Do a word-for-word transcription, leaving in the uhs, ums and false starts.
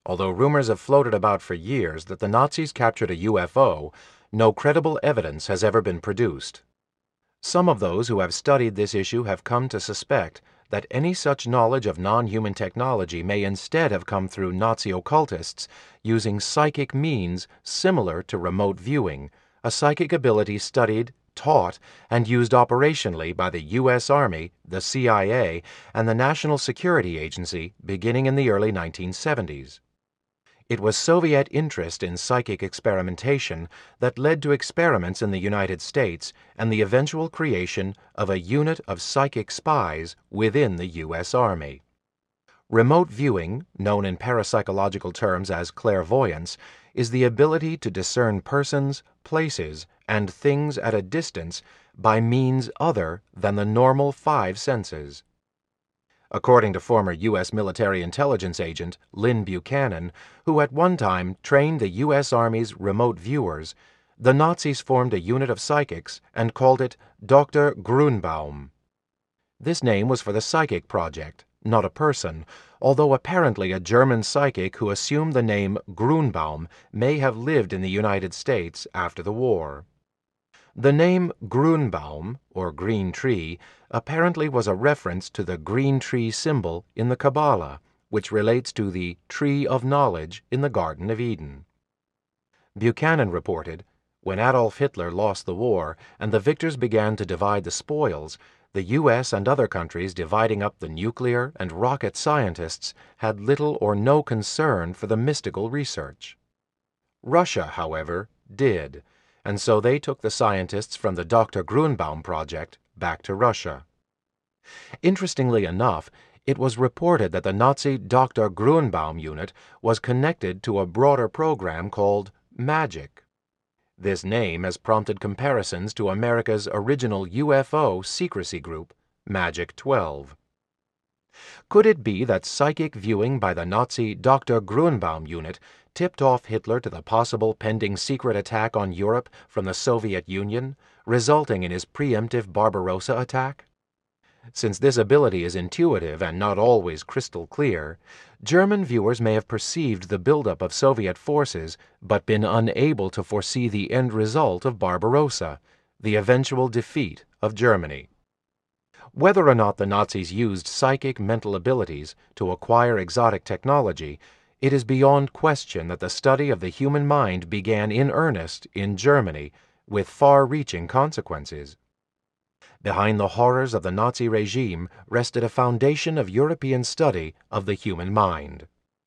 Although rumors have floated about for years that the Nazis captured a U F O, no credible evidence has ever been produced. Some of those who have studied this issue have come to suspect that any such knowledge of non-human technology may instead have come through Nazi occultists using psychic means similar to remote viewing, a psychic ability studied, taught, and used operationally by the U S Army, the C I A, and the National Security Agency beginning in the early nineteen seventies. It was Soviet interest in psychic experimentation that led to experiments in the United States and the eventual creation of a unit of psychic spies within the U S Army. Remote viewing, known in parapsychological terms as clairvoyance, is the ability to discern persons, places, and things at a distance by means other than the normal five senses. According to former U S military intelligence agent Lynn Buchanan, who at one time trained the U S Army's remote viewers, the Nazis formed a unit of psychics and called it Doctor Grunbaum. This name was for the Psychic Project, not a person, although apparently a German psychic who assumed the name Grunbaum may have lived in the United States after the war. The name Grunbaum, or green tree, apparently was a reference to the green tree symbol in the Kabbalah, which relates to the tree of knowledge in the Garden of Eden. Buchanan reported, when Adolf Hitler lost the war and the victors began to divide the spoils, the U S and other countries dividing up the nuclear and rocket scientists had little or no concern for the mystical research. Russia, however, did, and so they took the scientists from the Doctor Grunbaum project back to Russia. Interestingly enough, it was reported that the Nazi Doctor Grunbaum unit was connected to a broader program called MAGIC. This name has prompted comparisons to America's original U F O secrecy group, Magic twelve. Could it be that psychic viewing by the Nazi Doctor Grunbaum unit tipped off Hitler to the possible pending secret attack on Europe from the Soviet Union, resulting in his preemptive Barbarossa attack? Since this ability is intuitive and not always crystal clear, German viewers may have perceived the buildup of Soviet forces but been unable to foresee the end result of Barbarossa, the eventual defeat of Germany. Whether or not the Nazis used psychic mental abilities to acquire exotic technology, it is beyond question that the study of the human mind began in earnest in Germany, with far-reaching consequences. Behind the horrors of the Nazi regime rested a foundation of European study of the human mind.